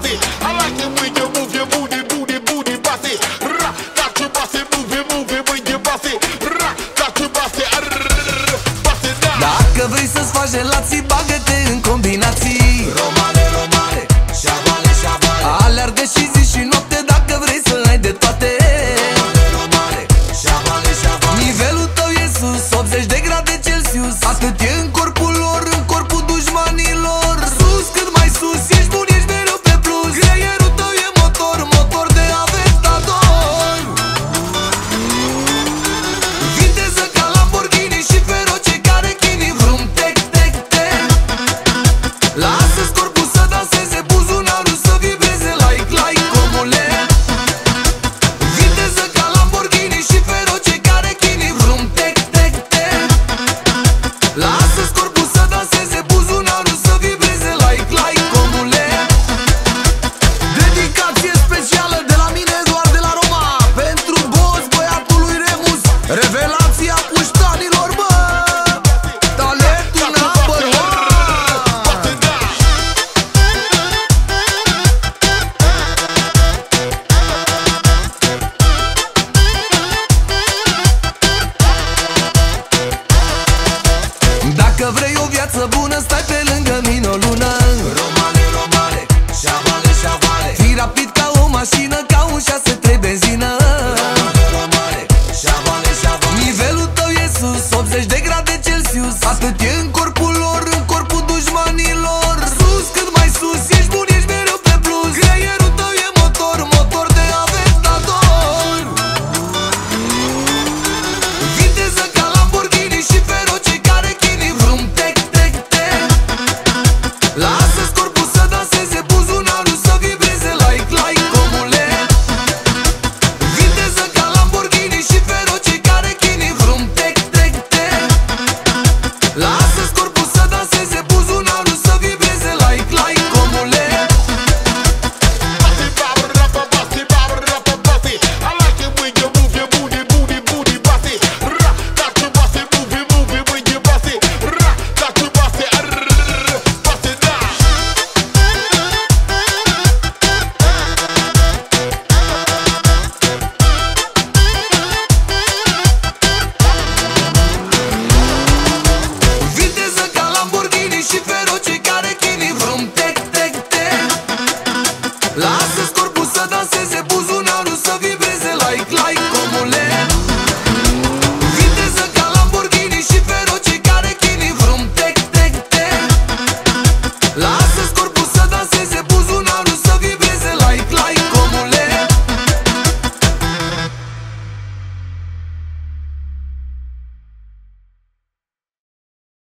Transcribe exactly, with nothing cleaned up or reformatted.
bossy. I like it when you move your booty, booty, booty, bossy. Ra, got you bossy, move it, move it when you bossy. Ra, got you bossy, bossy down. Dacă vrei să-ți faci relații, bagă-te în combinații romane, romane, șavale, șavale. Aleargă și zi și noapte dacă vrei să ai de toate romane, romane, șavale, șavale. Nivelul tău e sus, optzeci de grade Celsius. Atât e în corpul lor, în corpul dușmanilor. Sus, cât mai sus, ești bun, ești mereu pe plus. Greierul tău e motor, motor de aventador. Viteză ca Lamborghini și feroce care chini. Vrum, tec, tec, tec. Lasă-ți corpul să danseze, buzunarul să vibreze. Like, like, omule. Viteză ca Lamborghini și feroce care chini. Vrum, tec, tec, tec. Lasă-ți corpul să danseze, buzunarul să vibreze. Like, like, omule. Dedicație specială de la mine, doar de la Roma. Pentru boss, băiatul lui Remus. Revelația puștanilor, bă. Talentul number one. Dacă vrei o viață bună, stai pe lângă mine o lună. Romane, romane, șavale, șavale. Fii rapid ca o mașină.